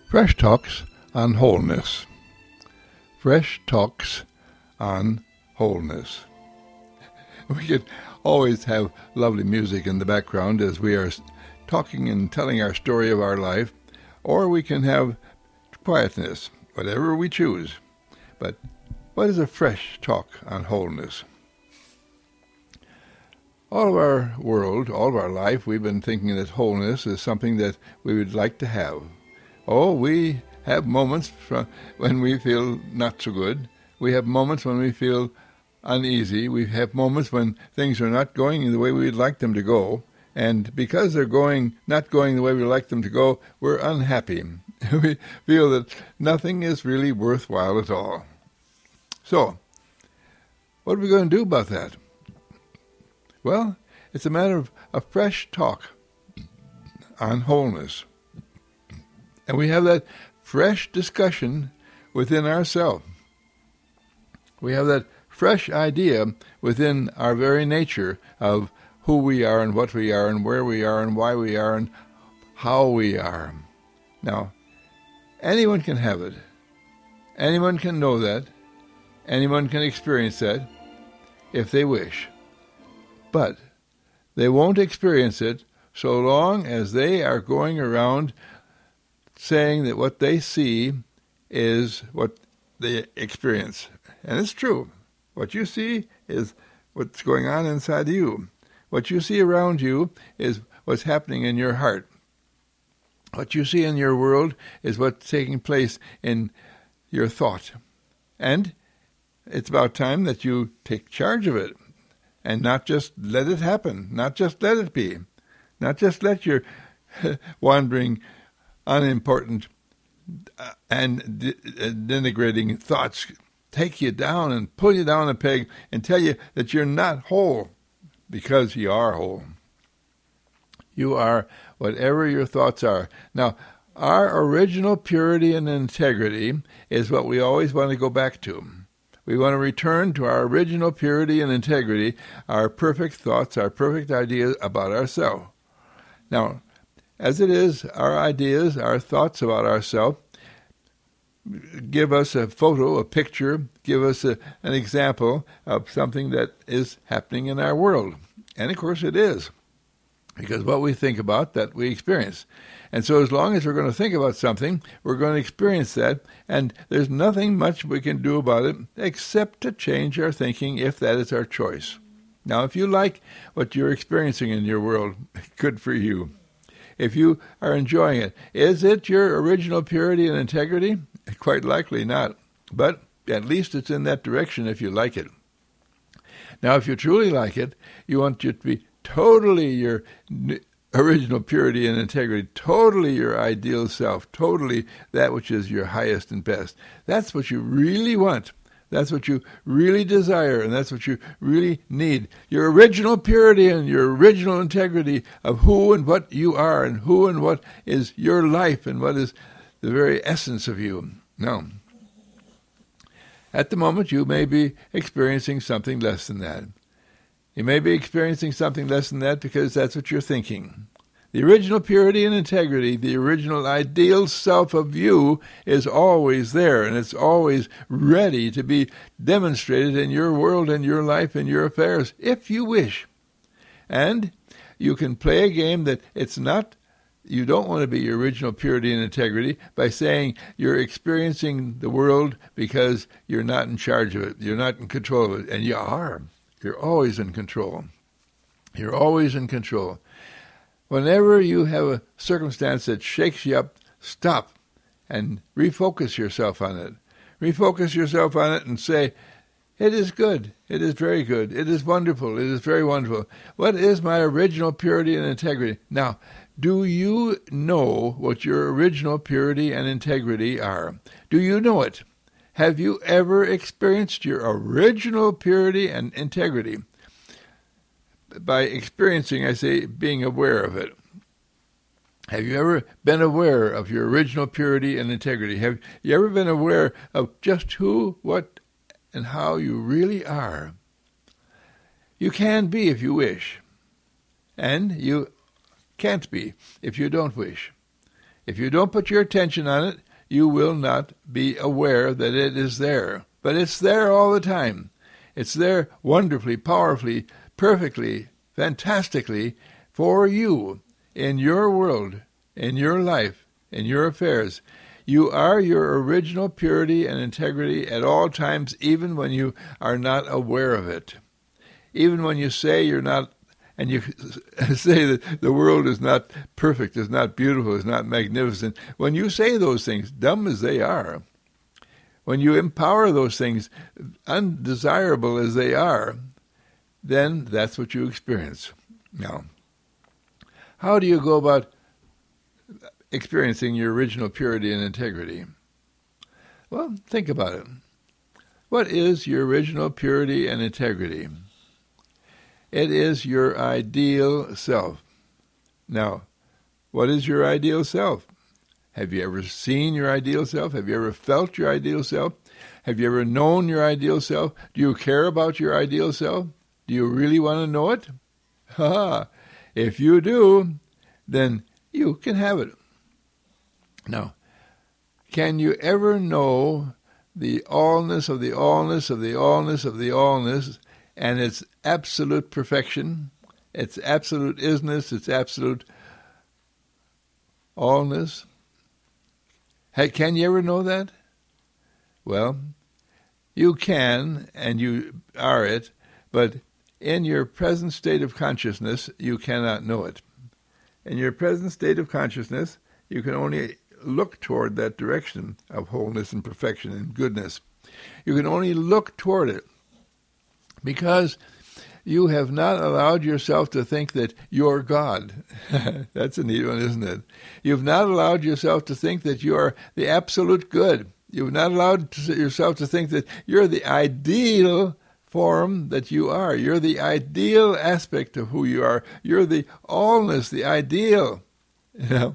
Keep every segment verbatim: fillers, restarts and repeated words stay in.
Fresh Talks on Wholeness. Fresh Talks on Wholeness. We could always have lovely music in the background as we are talking and telling our story of our life, or we can have quietness, whatever we choose. But what is a fresh talk on wholeness? All of our world, all of our life, we've been thinking that wholeness is something that we would like to have. Oh, we have moments when we feel not so good. We have moments when we feel uneasy. We have moments when things are not going the way we'd like them to go. And because they're going, not going the way we like them to go, we're unhappy. We feel that nothing is really worthwhile at all. So, what are we going to do about that? Well, it's a matter of a fresh talk on wholeness. And we have that fresh discussion within ourselves. We have that fresh idea within our very nature of who we are and what we are and where we are and why we are and how we are. Now, anyone can have it. Anyone can know that. Anyone can experience that if they wish. But they won't experience it so long as they are going around saying that what they see is what they experience. And it's true. What you see is what's going on inside you. What you see around you is what's happening in your heart. What you see in your world is what's taking place in your thought. And it's about time that you take charge of it and not just let it happen, not just let it be, not just let your wandering, unimportant uh, and de- denigrating thoughts take you down and pull you down a peg and tell you that you're not whole, because you are whole. You are whatever your thoughts are. Now, our original purity and integrity is what we always want to go back to. We want to return to our original purity and integrity, our perfect thoughts, our perfect ideas about ourselves. Now, as it is, our ideas, our thoughts about ourselves give us a photo, a picture, give us a, an example of something that is happening in our world. And of course it is, because what we think about, that we experience. And so as long as we're going to think about something, we're going to experience that, and there's nothing much we can do about it except to change our thinking if that is our choice. Now, if you like what you're experiencing in your world, good for you. If you are enjoying it, is it your original purity and integrity? Quite likely not. But at least it's in that direction if you like it. Now, if you truly like it, you want it to be totally your original purity and integrity, totally your ideal self, totally that which is your highest and best. That's what you really want. That's what you really desire, and that's what you really need. Your original purity and your original integrity of who and what you are and who and what is your life and what is the very essence of you. No. At the moment, you may be experiencing something less than that. You may be experiencing something less than that because that's what you're thinking. The original purity and integrity, the original ideal self of you is always there, and it's always ready to be demonstrated in your world and your life and your affairs, if you wish. And you can play a game that it's not, you don't want to be your original purity and integrity by saying you're experiencing the world because you're not in charge of it, you're not in control of it, and you are. You're always in control. You're always in control. Whenever you have a circumstance that shakes you up, stop and refocus yourself on it. Refocus yourself on it and say, it is good. It is very good. It is wonderful. It is very wonderful. What is my original purity and integrity? Now, do you know what your original purity and integrity are? Do you know it? Have you ever experienced your original purity and integrity? By experiencing, I say, being aware of it. Have you ever been aware of your original purity and integrity? Have you ever been aware of just who, what, and how you really are? You can be if you wish, and you can't be if you don't wish. If you don't put your attention on it, you will not be aware that it is there. But it's there all the time. It's there wonderfully, powerfully, perfectly, fantastically for you in your world, in your life, in your affairs. You are your original purity and integrity at all times, even when you are not aware of it. Even when you say you're not, and you say that the world is not perfect, is not beautiful, is not magnificent. When you say those things, dumb as they are, when you empower those things, undesirable as they are, then that's what you experience. Now, how do you go about experiencing your original purity and integrity? Well, think about it. What is your original purity and integrity? It is your ideal self. Now, what is your ideal self? Have you ever seen your ideal self? Have you ever felt your ideal self? Have you ever known your ideal self? Do you care about your ideal self? Do you really want to know it? Ha! If you do, then you can have it. Now, can you ever know the allness of the allness of the allness of the allness and its absolute perfection, its absolute isness, its absolute allness? Can you ever know that? Well, you can, and you are it, but in your present state of consciousness, you cannot know it. In your present state of consciousness, you can only look toward that direction of wholeness and perfection and goodness. You can only look toward it because you have not allowed yourself to think that you're God. That's a neat one, isn't it? You've not allowed yourself to think that you are the absolute good. You've not allowed yourself to think that you're the ideal form that you are. You're the ideal aspect of who you are. You're the allness, the ideal. You know?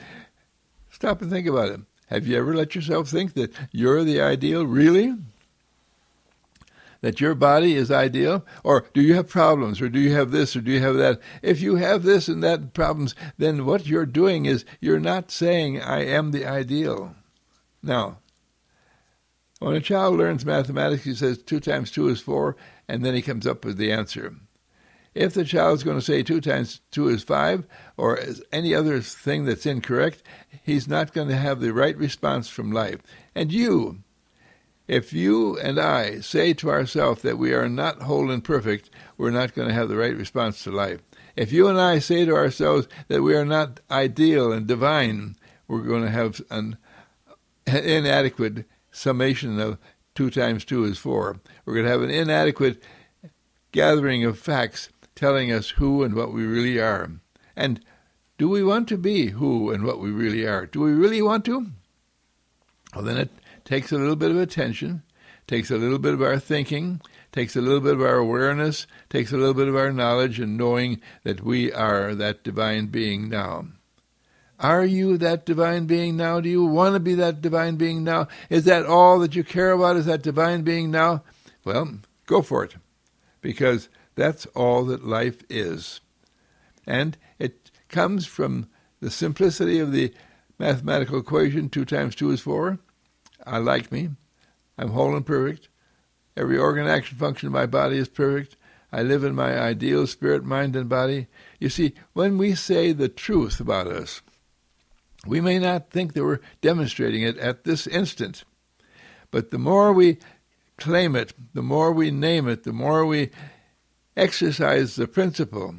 Stop and think about it. Have you ever let yourself think that you're the ideal, really? That your body is ideal? Or do you have problems? Or do you have this? Or do you have that? If you have this and that problems, then what you're doing is you're not saying, I am the ideal. Now, when a child learns mathematics, he says two times two is four, and then he comes up with the answer. If the child's going to say two times two is five, or any other thing that's incorrect, he's not going to have the right response from life. And you, if you and I say to ourselves that we are not whole and perfect, we're not going to have the right response to life. If you and I say to ourselves that we are not ideal and divine, we're going to have an inadequate summation of two times two is four. We're going to have an inadequate gathering of facts telling us who and what we really are. And do we want to be who and what we really are? Do we really want to? Well, then it takes a little bit of attention, takes a little bit of our thinking, takes a little bit of our awareness, takes a little bit of our knowledge and knowing that we are that divine being now. Are you that divine being now? Do you want to be that divine being now? Is that all that you care about, is that divine being now? Well, go for it, because that's all that life is. And it comes from the simplicity of the mathematical equation, two times two is four. I like me. I'm whole and perfect. Every organ, action, function of my body is perfect. I live in my ideal spirit, mind, and body. You see, when we say the truth about us, we may not think that we're demonstrating it at this instant, but the more we claim it, the more we name it, the more we exercise the principle,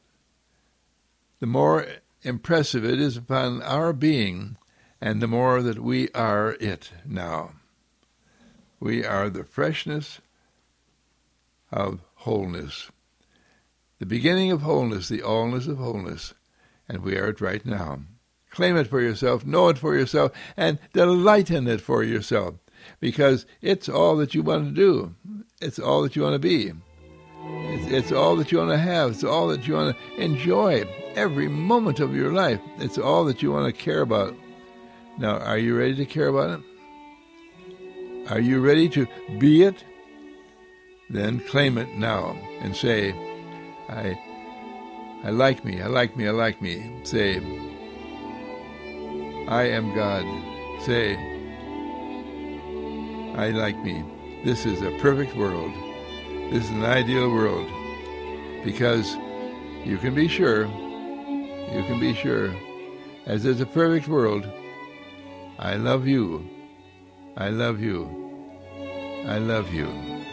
the more impressive it is upon our being, and the more that we are it now. We are the freshness of wholeness, the beginning of wholeness, the allness of wholeness, and we are it right now. Claim it for yourself, know it for yourself, and delight in it for yourself, because it's all that you want to do. It's all that you want to be. It's, it's all that you want to have. It's all that you want to enjoy every moment of your life. It's all that you want to care about. Now, are you ready to care about it? Are you ready to be it? Then claim it now and say, I, I like me, I like me, I like me. Say, I am God. Say, I like me. This is a perfect world. This is an ideal world. Because you can be sure, you can be sure, as there's a perfect world, I love you. I love you. I love you.